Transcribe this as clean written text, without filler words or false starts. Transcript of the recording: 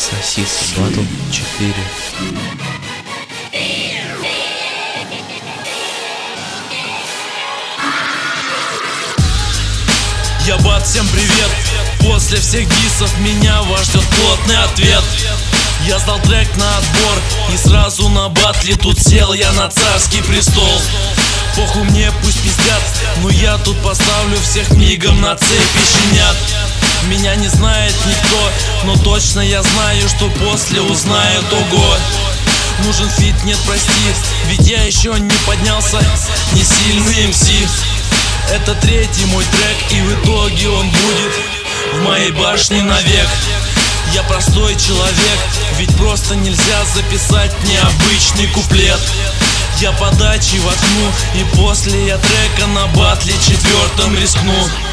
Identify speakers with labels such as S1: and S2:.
S1: Сосиса Батл 4.
S2: Я бат, всем привет. После всех дисов меня вас ждет плотный ответ. Я сдал трек на отбор и сразу на батле тут сел я на царский престол. Похуй мне, пусть пиздят, но я тут поставлю всех мигом на цепи щенят. Меня не знает никто, но точно я знаю, что после узнают. Ого, нужен фит, нет, прости, ведь я еще не поднялся, не сильный МС. Это третий мой трек, и в итоге он будет в моей башне навек. Я простой человек, ведь просто нельзя записать необычный куплет. Я подачи воткну, и после я трека на батле четвертом рискну.